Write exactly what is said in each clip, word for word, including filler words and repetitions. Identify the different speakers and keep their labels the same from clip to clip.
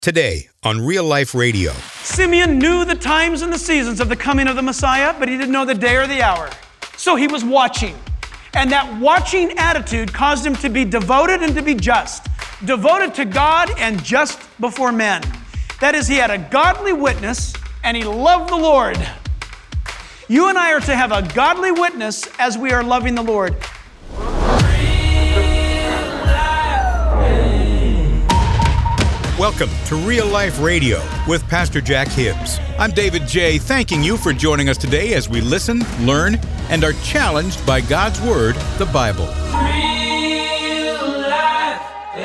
Speaker 1: Today on Real Life Radio.
Speaker 2: Simeon knew the times and the seasons of the coming of the Messiah, but he didn't know the day or the hour. So he was watching. And that watching attitude caused him to be devoted and to be just. Devoted to God and just before men. That is, he had a godly witness and he loved the Lord. You and I are to have a godly witness as we are loving the Lord.
Speaker 1: Welcome to Real Life Radio with Pastor Jack Hibbs. I'm David J., thanking you for joining us today as we listen, learn, and are challenged by God's Word, the Bible. Real Life.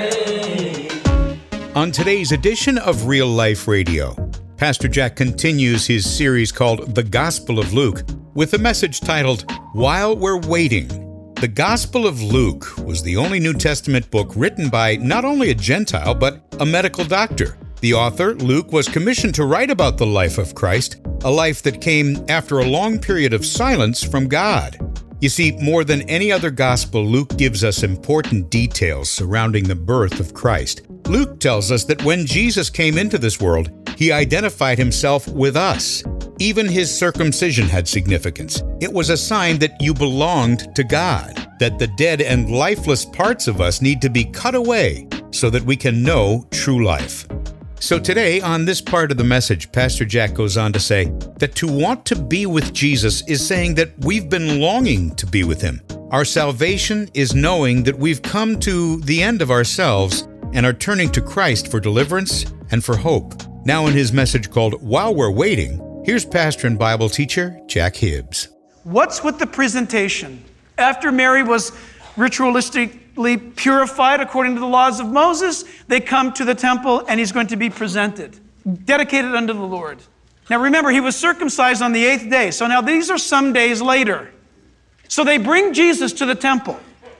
Speaker 1: Hey. On today's edition of Real Life Radio, Pastor Jack continues his series called The Gospel of Luke with a message titled, While We're Waiting. The Gospel of Luke was the only New Testament book written by not only a Gentile, but a medical doctor. The author, Luke, was commissioned to write about the life of Christ, a life that came after a long period of silence from God. You see, more than any other gospel, Luke gives us important details surrounding the birth of Christ. Luke tells us that when Jesus came into this world, he identified himself with us. Even his circumcision had significance. It was a sign that you belonged to God, that the dead and lifeless parts of us need to be cut away so that we can know true life. So today, on this part of the message, Pastor Jack goes on to say that to want to be with Jesus is saying that we've been longing to be with him. Our salvation is knowing that we've come to the end of ourselves and are turning to Christ for deliverance and for hope. Now in his message called While We're Waiting, here's pastor and Bible teacher Jack Hibbs.
Speaker 2: What's with the presentation? After Mary was ritualistically purified according to the laws of Moses, they come to the temple and he's going to be presented, dedicated unto the Lord. Now remember, he was circumcised on the eighth day. So now these are some days later. So they bring Jesus to the temple.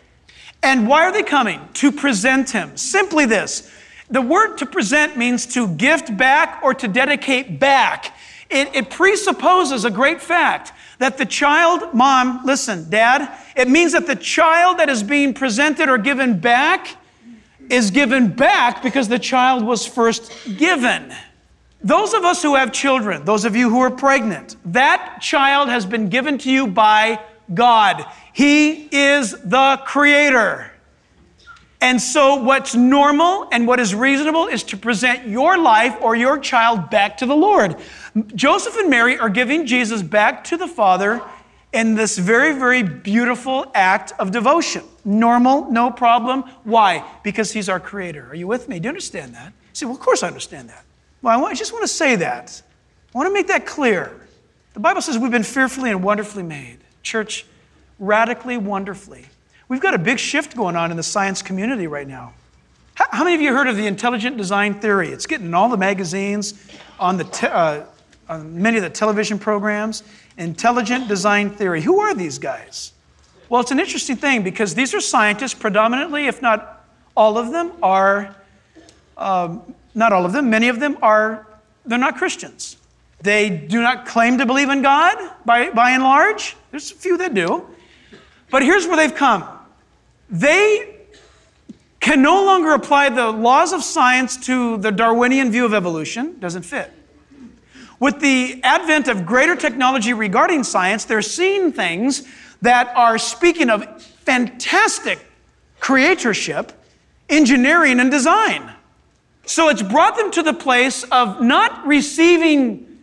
Speaker 2: And why are they coming? To present him. Simply this. The word to present means to gift back or to dedicate back. It, it presupposes a great fact that the child, mom, listen, dad, it means that the child that is being presented or given back is given back because the child was first given. Those of us who have children, those of you who are pregnant, that child has been given to you by God. He is the creator. And so what's normal and what is reasonable is to present your life or your child back to the Lord. Joseph and Mary are giving Jesus back to the Father in this very, very beautiful act of devotion. Normal, no problem. Why? Because he's our creator. Are you with me? Do you understand that? You say, well, of course I understand that. Well, I, want, I just want to say that. I want to make that clear. The Bible says we've been fearfully and wonderfully made. Church, radically, wonderfully. We've got a big shift going on in the science community right now. How, how many of you heard of the intelligent design theory? It's getting in all the magazines, on the te- uh, on many of the television programs. Intelligent design theory. Who are these guys? Well, it's an interesting thing because these are scientists predominantly, if not all of them, are, um, not all of them, many of them are, they're not Christians. They do not claim to believe in God by, by and large. There's a few that do. But here's where they've come. They can no longer apply the laws of science to the Darwinian view of evolution. Doesn't fit. With the advent of greater technology regarding science, they're seeing things that are speaking of fantastic creatorship, engineering, and design. So it's brought them to the place of not receiving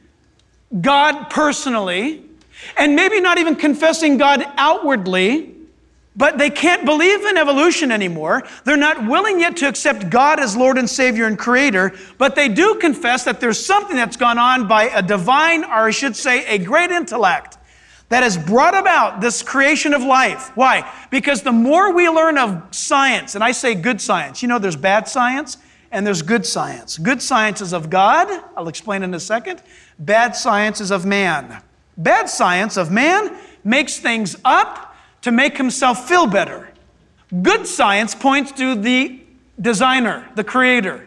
Speaker 2: God personally, and maybe not even confessing God outwardly, but they can't believe in evolution anymore. They're not willing yet to accept God as Lord and Savior and Creator, but they do confess that there's something that's gone on by a divine, or I should say a great intellect, that has brought about this creation of life. Why? Because the more we learn of science, and I say good science, you know there's bad science and there's good science. Good science is of God, I'll explain in a second. Bad science is of man. Bad science of man makes things up to make himself feel better. Good science points to the designer, the creator.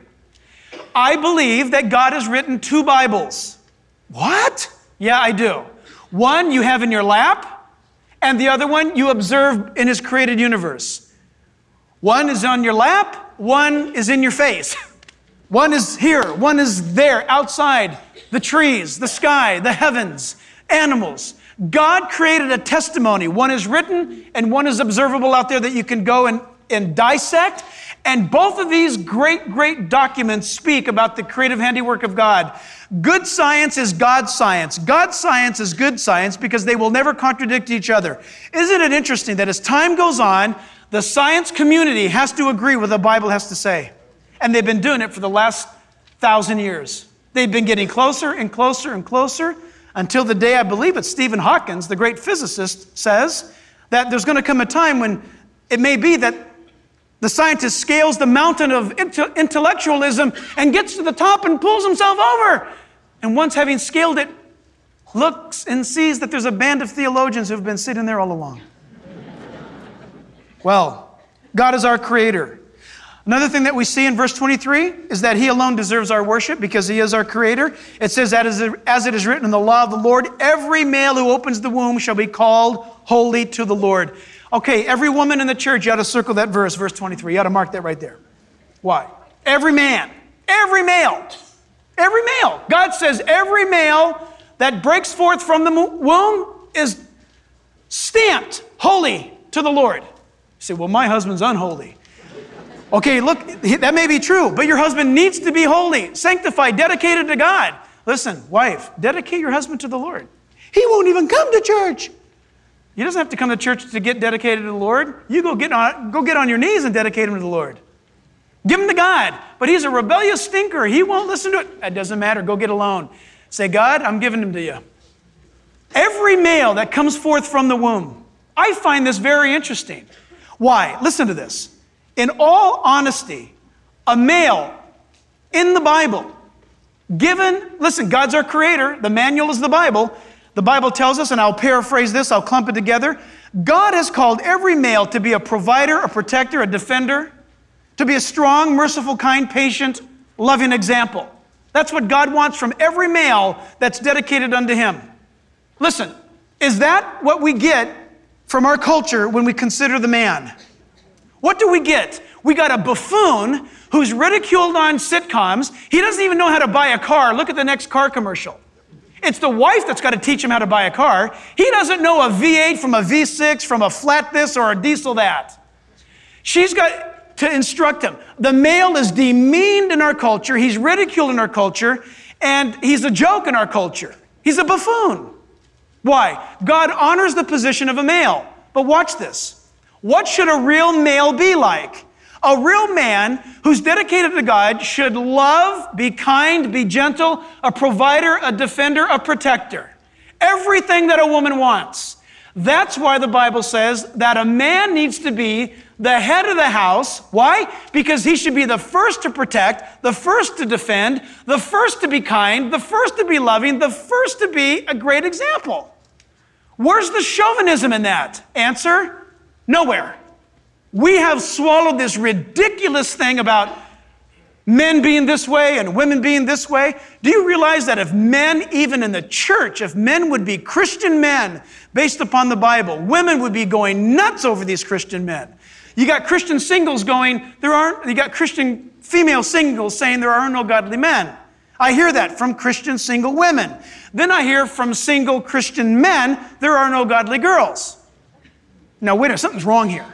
Speaker 2: I believe that God has written two Bibles. What? Yeah, I do. One you have in your lap, and the other one you observe in his created universe. One is on your lap, one is in your face. One is here, one is there, outside, the trees, the sky, the heavens, animals. God created a testimony. One is written and one is observable out there that you can go and, and dissect. And both of these great, great documents speak about the creative handiwork of God. Good science is God's science. God's science is good science because they will never contradict each other. Isn't it interesting that as time goes on, the science community has to agree with what the Bible has to say? And they've been doing it for the last thousand years. They've been getting closer and closer and closer until the day, I believe it's Stephen Hawking, the great physicist, says that there's going to come a time when it may be that the scientist scales the mountain of intellectualism and gets to the top and pulls himself over. And once having scaled it, looks and sees that there's a band of theologians who've been sitting there all along. Well, God is our creator. Another thing that we see in verse twenty-three is that he alone deserves our worship because he is our creator. It says, as it is written in the law of the Lord, every male who opens the womb shall be called holy to the Lord. Okay, every woman in the church, you ought to circle that verse, verse twenty-three. You ought to mark that right there. Why? Every man, every male, every male. God says every male that breaks forth from the womb is stamped holy to the Lord. You say, well, my husband's unholy. Okay, look, that may be true, but your husband needs to be holy, sanctified, dedicated to God. Listen, wife, dedicate your husband to the Lord. He won't even come to church. He doesn't have to come to church to get dedicated to the Lord. You go get on, go get on your knees and dedicate him to the Lord. Give him to God. But he's a rebellious stinker. He won't listen to it. It doesn't matter. Go get alone. Say, God, I'm giving him to you. Every male that comes forth from the womb. I find this very interesting. Why? Listen to this. In all honesty, a male in the Bible, given, listen, God's our creator. The manual is the Bible. The Bible tells us, and I'll paraphrase this, I'll clump it together. God has called every male to be a provider, a protector, a defender, to be a strong, merciful, kind, patient, loving example. That's what God wants from every male that's dedicated unto him. Listen, is that what we get from our culture when we consider the man? What do we get? We got a buffoon who's ridiculed on sitcoms. He doesn't even know how to buy a car. Look at the next car commercial. It's the wife that's got to teach him how to buy a car. He doesn't know a V eight from a V six, from a flat this or a diesel that. She's got to instruct him. The male is demeaned in our culture. He's ridiculed in our culture. And he's a joke in our culture. He's a buffoon. Why? God honors the position of a male. But watch this. What should a real male be like? A real man who's dedicated to God should love, be kind, be gentle, a provider, a defender, a protector. Everything that a woman wants. That's why the Bible says that a man needs to be the head of the house. Why? Because he should be the first to protect, the first to defend, the first to be kind, the first to be loving, the first to be a great example. Where's the chauvinism in that? Answer, nowhere. We have swallowed this ridiculous thing about men being this way and women being this way. Do you realize that if men, even in the church, if men would be Christian men based upon the Bible, women would be going nuts over these Christian men. You got Christian singles going, there aren't, you got Christian female singles saying there are no godly men. I hear that from Christian single women. Then I hear from single Christian men, there are no godly girls. Now wait a minute, something's wrong here.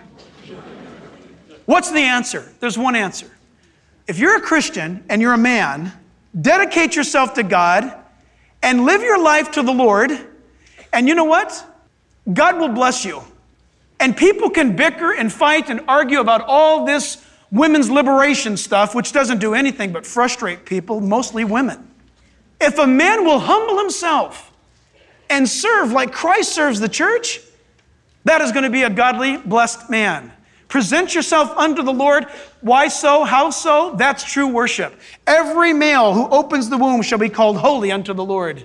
Speaker 2: What's the answer? There's one answer. If you're a Christian and you're a man, dedicate yourself to God and live your life to the Lord, and you know what? God will bless you. And people can bicker and fight and argue about all this women's liberation stuff, which doesn't do anything but frustrate people, mostly women. If a man will humble himself and serve like Christ serves the church, that is going to be a godly, blessed man. Present yourself unto the Lord. Why so? How so? That's true worship. Every male who opens the womb shall be called holy unto the Lord.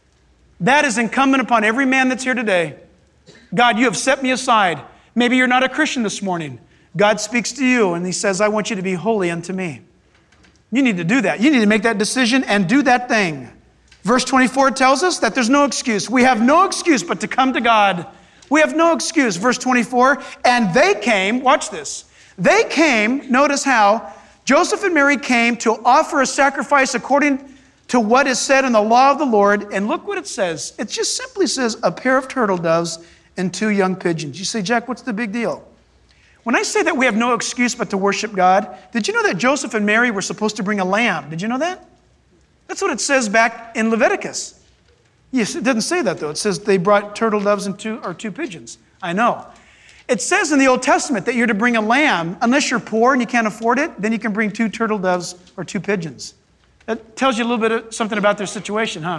Speaker 2: That is incumbent upon every man that's here today. God, you have set me aside. Maybe you're not a Christian this morning. God speaks to you and he says, I want you to be holy unto me. You need to do that. You need to make that decision and do that thing. Verse twenty-four tells us that there's no excuse. We have no excuse but to come to God. We have no excuse. Verse twenty-four, and they came, watch this. They came, notice how, Joseph and Mary came to offer a sacrifice according to what is said in the law of the Lord. And look what it says. It just simply says a pair of turtle doves and two young pigeons. You say, Jack, what's the big deal? When I say that we have no excuse but to worship God, did you know that Joseph and Mary were supposed to bring a lamb? Did you know that? That's what it says back in Leviticus. Yes, it doesn't say that though. It says they brought turtle doves and two or two pigeons. I know. It says in the Old Testament that you're to bring a lamb. Unless you're poor and you can't afford it, then you can bring two turtle doves or two pigeons. That tells you a little bit of something about their situation, huh?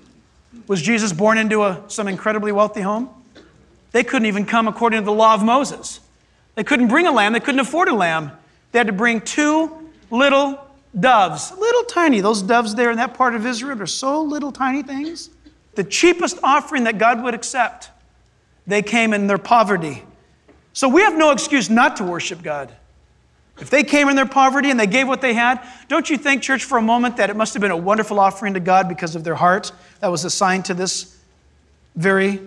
Speaker 2: Was Jesus born into a, some incredibly wealthy home? They couldn't even come according to the law of Moses. They couldn't bring a lamb. They couldn't afford a lamb. They had to bring two little doves, little tiny. Those doves there in that part of Israel are so little tiny things. The cheapest offering that God would accept. They came in their poverty. So we have no excuse not to worship God. If they came in their poverty and they gave what they had, don't you think, church, for a moment that it must have been a wonderful offering to God because of their heart that was assigned to this very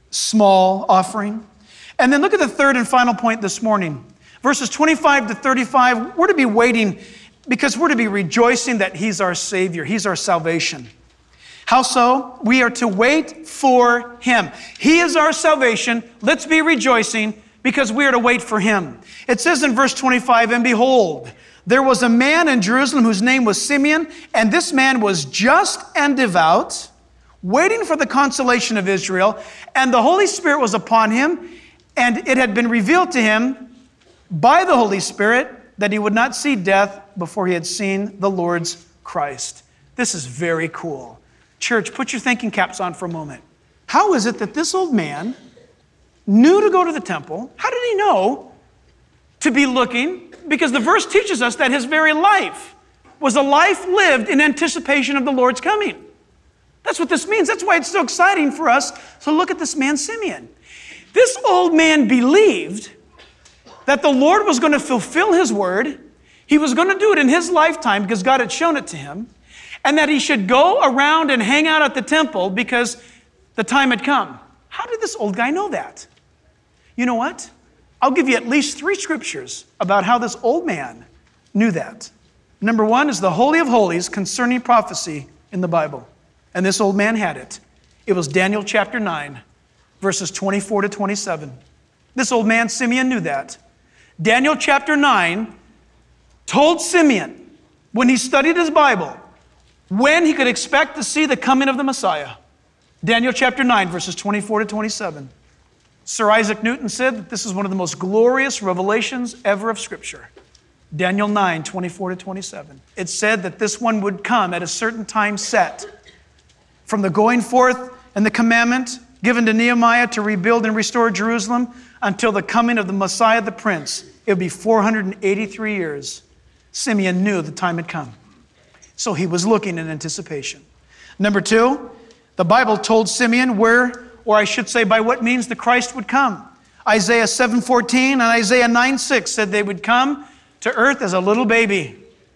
Speaker 2: small offering? And then look at the third and final point this morning. Verses twenty-five to thirty-five, we're to be waiting because we're to be rejoicing that He's our Savior. He's our salvation. How so? We are to wait for Him. He is our salvation. Let's be rejoicing because we are to wait for Him. It says in verse twenty-five, and behold, there was a man in Jerusalem whose name was Simeon, and this man was just and devout, waiting for the consolation of Israel, and the Holy Spirit was upon him, and it had been revealed to him by the Holy Spirit that he would not see death before he had seen the Lord's Christ. This is very cool. Church, put your thinking caps on for a moment. How is it that this old man knew to go to the temple? How did he know to be looking? Because the verse teaches us that his very life was a life lived in anticipation of the Lord's coming. That's what this means. That's why it's so exciting for us to look at this man, Simeon. This old man believed that the Lord was going to fulfill His word. He was going to do it in his lifetime because God had shown it to him. And that he should go around and hang out at the temple because the time had come. How did this old guy know that? You know what? I'll give you at least three scriptures about how this old man knew that. Number one is the Holy of Holies concerning prophecy in the Bible. And this old man had it. It was Daniel chapter nine, verses twenty-four to twenty-seven. This old man, Simeon, knew that. Daniel chapter nine told Simeon, when he studied his Bible, when he could expect to see the coming of the Messiah. Daniel chapter nine, verses twenty-four to twenty-seven. Sir Isaac Newton said that this is one of the most glorious revelations ever of Scripture. Daniel nine, twenty-four to twenty-seven. It said that this one would come at a certain time set. From the going forth and the commandment given to Nehemiah to rebuild and restore Jerusalem until the coming of the Messiah the Prince, it would be four hundred eighty-three years. Simeon knew the time had come. So he was looking in anticipation. Number two, the Bible told Simeon where, or I should say by what means the Christ would come. Isaiah seven fourteen and Isaiah nine six said they would come to earth as a little baby.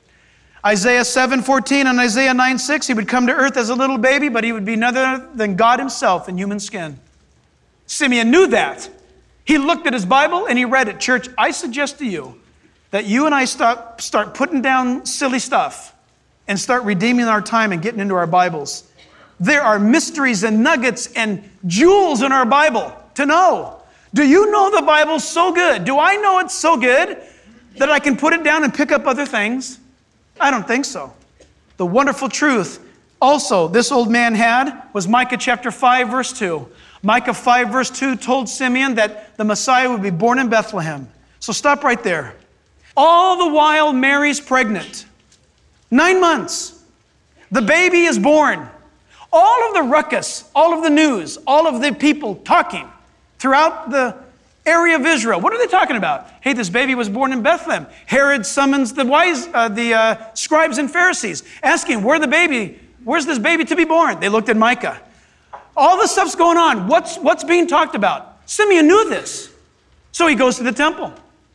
Speaker 2: Isaiah seven fourteen and Isaiah nine six, he would come to earth as a little baby, but he would be none other than God Himself in human skin. Simeon knew that. He looked at his Bible and he read it. Church, I suggest to you that you and I start, start putting down silly stuff and start redeeming our time and getting into our Bibles. There are mysteries and nuggets and jewels in our Bible to know. Do you know the Bible so good? Do I know it's so good that I can put it down and pick up other things? I don't think so. The wonderful truth also this old man had was Micah chapter five, verse two. Micah five, verse two told Simeon that the Messiah would be born in Bethlehem. So stop right there. All the while Mary's pregnant. Nine months. The baby is born. All of the ruckus, all of the news, all of the people talking throughout the area of Israel. What are they talking about? Hey, this baby was born in Bethlehem. Herod summons the wise, uh, the uh, scribes and Pharisees, asking, where the baby, where's this baby to be born? They looked at Micah. All this stuff's going on. What's, what's being talked about? Simeon knew this. So he goes to the temple.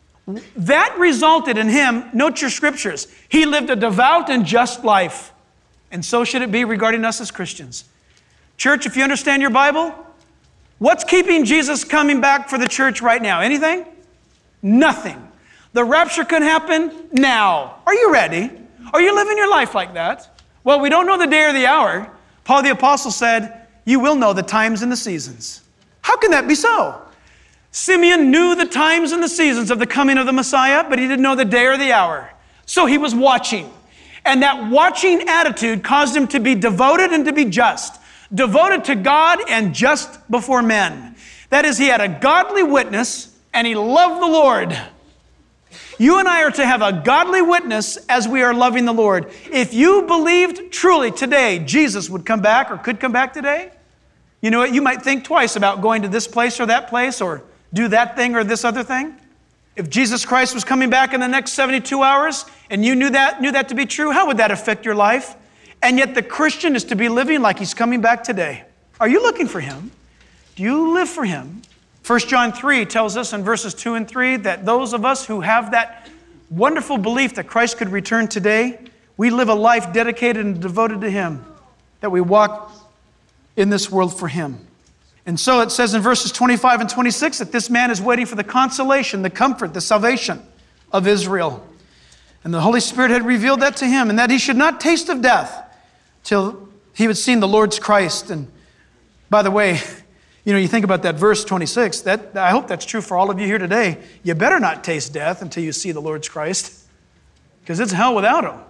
Speaker 2: That resulted in him, note your scriptures, he lived a devout and just life. And so should it be regarding us as Christians. Church, if you understand your Bible, what's keeping Jesus coming back for the church right now? Anything? Nothing. The rapture can happen now. Are you ready? Are you living your life like that? Well, we don't know the day or the hour. Paul the Apostle said, you will know the times and the seasons. How can that be so? Simeon knew the times and the seasons of the coming of the Messiah, but he didn't know the day or the hour. So he was watching. And that watching attitude caused him to be devoted and to be just. Devoted to God and just before men. That is, he had a godly witness and he loved the Lord. You and I are to have a godly witness as we are loving the Lord. If you believed truly today Jesus would come back or could come back today, you know what? You might think twice about going to this place or that place or do that thing or this other thing. If Jesus Christ was coming back in the next seventy-two hours and you knew that, knew that to be true, how would that affect your life? And yet the Christian is to be living like he's coming back today. Are you looking for him? Do you live for him? First John three tells us in verses two and three that those of us who have that wonderful belief that Christ could return today, we live a life dedicated and devoted to him, that we walk in this world for him. And so it says in verses twenty-five and twenty-six that this man is waiting for the consolation, the comfort, the salvation of Israel. And the Holy Spirit had revealed that to him, and that he should not taste of death till he had seen the Lord's Christ. And by the way, you know, you think about that verse twenty-six, that, I hope that's true for all of you here today. You better not taste death until you see the Lord's Christ, because it's hell without him.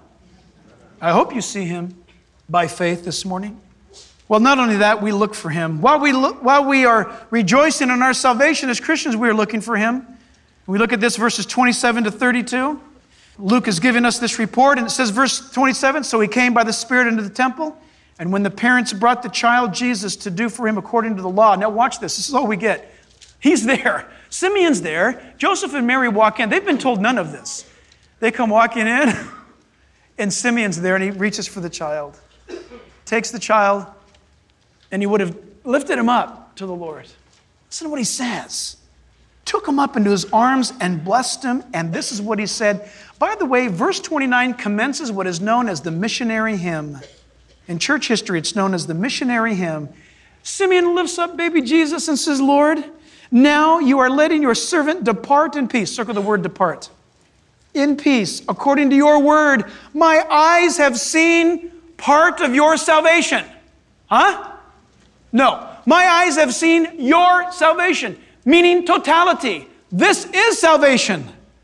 Speaker 2: I hope you see him by faith this morning. Well, not only that, we look for him. While we, look, while we are rejoicing in our salvation as Christians, we are looking for him. We look at this verses twenty-seven to thirty-two. Luke has given us this report, and it says, verse twenty-seven, so he came by the Spirit into the temple, and when the parents brought the child Jesus to do for him according to the law. Now watch this. This is all we get. He's there. Simeon's there. Joseph and Mary walk in. They've been told none of this. They come walking in, and Simeon's there, and he reaches for the child. Takes the child, and he would have lifted him up to the Lord. Listen to what he says. Took him up into his arms and blessed him, and this is what he said. By the way, verse twenty-nine commences what is known as the missionary hymn. In church history, it's known as the missionary hymn. Simeon lifts up baby Jesus and says, Lord, now you are letting your servant depart in peace. Circle the word depart. In peace, according to your word. My eyes have seen part of your salvation. Huh? No. My eyes have seen your salvation, meaning totality. This is salvation,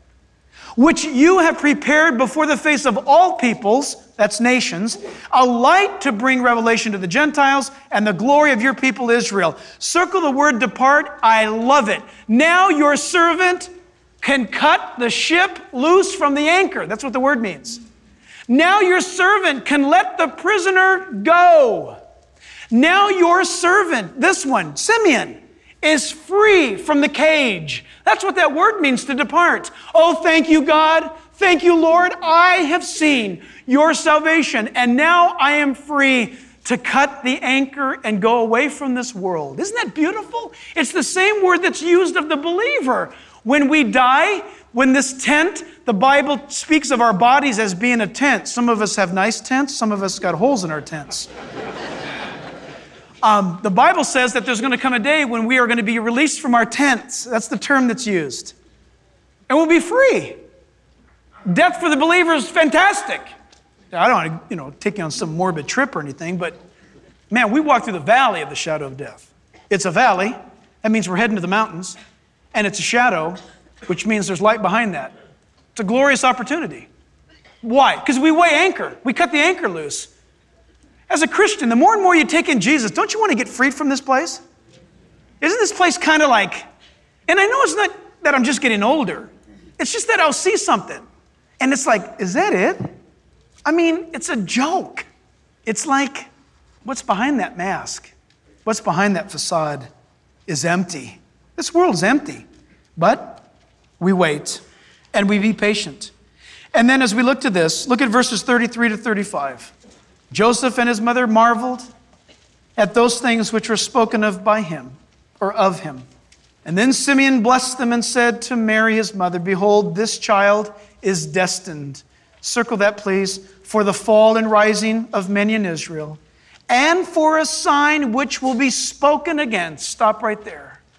Speaker 2: which you have prepared before the face of all peoples, that's nations, a light to bring revelation to the Gentiles and the glory of your people Israel. Circle the word depart. I love it. Now your servant can cut the ship loose from the anchor. That's what the word means. Now your servant can let the prisoner go. Now your servant, this one, Simeon, is free from the cage. That's what that word means, to depart. Oh, thank you, God. Thank you, Lord. I have seen your salvation, and now I am free to cut the anchor and go away from this world. Isn't that beautiful? It's the same word that's used of the believer. When we die, when this tent, the Bible speaks of our bodies as being a tent. Some of us have nice tents. Some of us got holes in our tents. Um, the Bible says that there's going to come a day when we are going to be released from our tents. That's the term that's used. And we'll be free. Death for the believer is fantastic. I don't want to, you know, take you on some morbid trip or anything, but man, we walk through the valley of the shadow of death. It's a valley. That means we're heading to the mountains. And it's a shadow, which means there's light behind that. It's a glorious opportunity. Why? Because we weigh anchor. We cut the anchor loose. As a Christian, the more and more you take in Jesus, don't you want to get freed from this place? Isn't this place kind of like, and I know it's not that I'm just getting older. It's just that I'll see something. And it's like, is that it? I mean, it's a joke. It's like, what's behind that mask? What's behind that facade is empty. This world is empty. But we wait and we be patient. And then as we look to this, look at verses thirty-three to thirty-five. Joseph and his mother marveled at those things which were spoken of by him, or of him. And then Simeon blessed them and said to Mary, his mother, behold, this child is destined. Circle that, please. For the fall and rising of many in Israel, and for a sign which will be spoken against. Stop right there.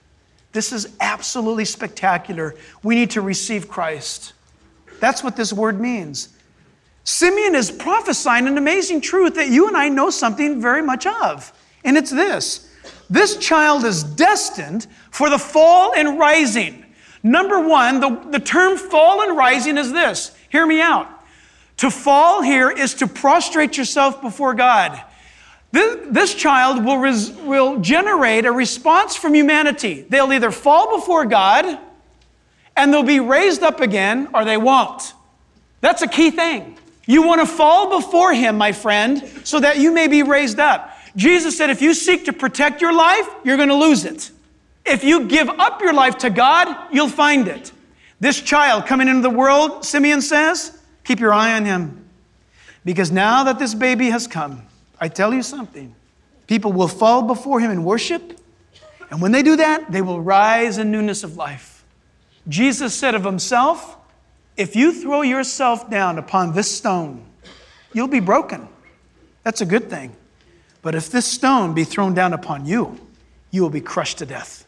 Speaker 2: This is absolutely spectacular. We need to receive Christ. That's what this word means. Simeon is prophesying an amazing truth that you and I know something very much of. And it's this. This child is destined for the fall and rising. Number one, the, the term fall and rising is this. Hear me out. To fall here is to prostrate yourself before God. This, this child will, res, will generate a response from humanity. They'll either fall before God and they'll be raised up again, or they won't. That's a key thing. You want to fall before Him, my friend, so that you may be raised up. Jesus said, if you seek to protect your life, you're going to lose it. If you give up your life to God, you'll find it. This child coming into the world, Simeon says, keep your eye on him. Because now that this baby has come, I tell you something, people will fall before Him in worship. And when they do that, they will rise in newness of life. Jesus said of Himself, if you throw yourself down upon this stone, you'll be broken. That's a good thing. But if this stone be thrown down upon you, you will be crushed to death.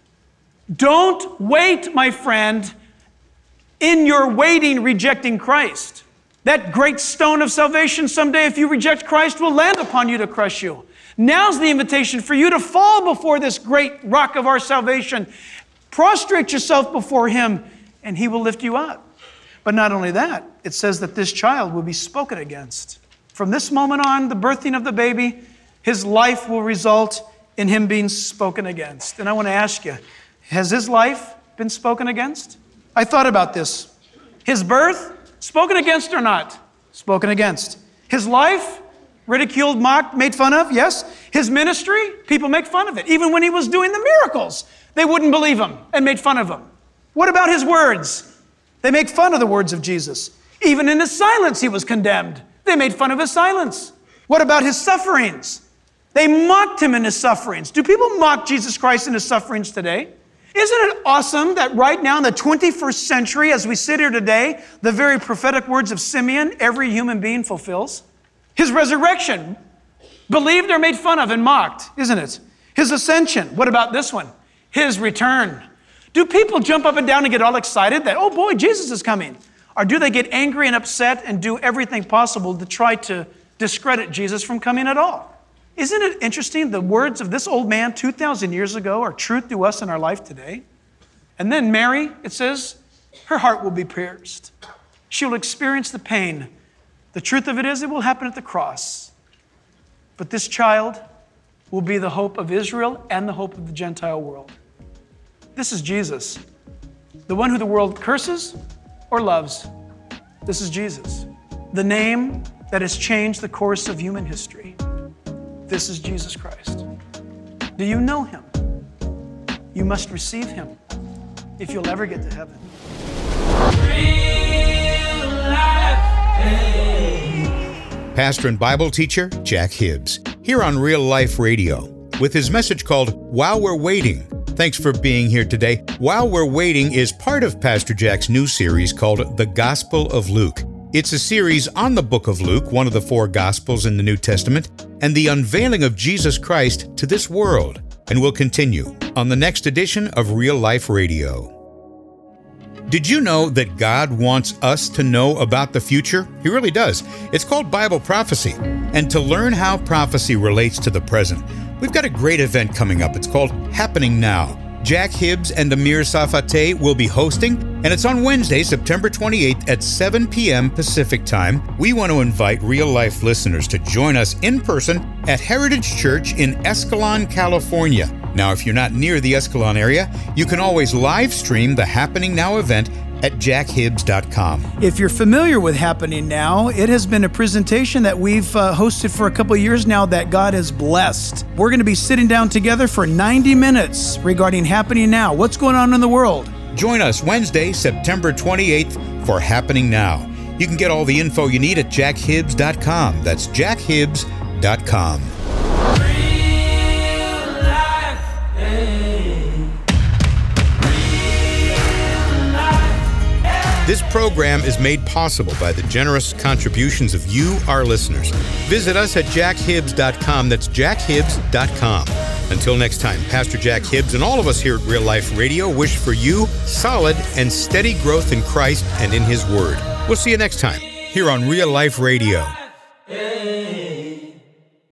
Speaker 2: Don't wait, my friend, in your waiting, rejecting Christ. That great stone of salvation someday, if you reject Christ, will land upon you to crush you. Now's the invitation for you to fall before this great rock of our salvation. Prostrate yourself before Him, and He will lift you up. But not only that, it says that this child will be spoken against. From this moment on, the birthing of the baby, his life will result in him being spoken against. And I want to ask you, has his life been spoken against? I thought about this. His birth, spoken against or not? Spoken against. His life, ridiculed, mocked, made fun of? Yes. His ministry, people make fun of it. Even when he was doing the miracles, they wouldn't believe him and made fun of him. What about his words? They make fun of the words of Jesus. Even in his silence, he was condemned. They made fun of his silence. What about his sufferings? They mocked him in his sufferings. Do people mock Jesus Christ in his sufferings today? Isn't it awesome that right now in the twenty-first century, as we sit here today, the very prophetic words of Simeon, every human being fulfills? His resurrection, believed or made fun of and mocked, isn't it? His ascension. What about this one? His return. Do people jump up and down and get all excited that, oh boy, Jesus is coming? Or do they get angry and upset and do everything possible to try to discredit Jesus from coming at all? Isn't it interesting? The words of this old man two thousand years ago are truth to us in our life today. And then Mary, it says, her heart will be pierced. She will experience the pain. The truth of it is, it will happen at the cross. But this child will be the hope of Israel and the hope of the Gentile world. This is Jesus, the one who the world curses or loves. This is Jesus, the name that has changed the course of human history. This is Jesus Christ. Do you know Him? You must receive Him if you'll ever get to heaven.
Speaker 1: Real life, hey. Pastor and Bible teacher Jack Hibbs, here on Real Life Radio, with his message called While We're Waiting. Thanks for being here today. While We're Waiting is part of Pastor Jack's new series called The Gospel of Luke. It's a series on the book of Luke, one of the four Gospels in the New Testament, and the unveiling of Jesus Christ to this world. And we'll continue on the next edition of Real Life Radio. Did you know that God wants us to know about the future? He really does. It's called Bible prophecy. And to learn how prophecy relates to the present, we've got a great event coming up. It's called Happening Now. Jack Hibbs and Amir Safate will be hosting, and it's on Wednesday, September twenty-eighth at seven p.m. Pacific Time. We want to invite real-life listeners to join us in person at Heritage Church in Escalon, California. Now, if you're not near the Escalon area, you can always live stream the Happening Now event at jack hibbs dot com.
Speaker 2: If you're familiar with Happening Now, it has been a presentation that we've uh, hosted for a couple of years now that God has blessed. We're going to be sitting down together for ninety minutes regarding Happening Now. What's going on in the world?
Speaker 1: Join us Wednesday, September twenty-eighth for Happening Now. You can get all the info you need at jack hibbs dot com. That's jack hibbs dot com. This program is made possible by the generous contributions of you, our listeners. Visit us at jack hibbs dot com. That's jack hibbs dot com. Until next time, Pastor Jack Hibbs and all of us here at Real Life Radio wish for you solid and steady growth in Christ and in His Word. We'll see you next time here on Real Life Radio.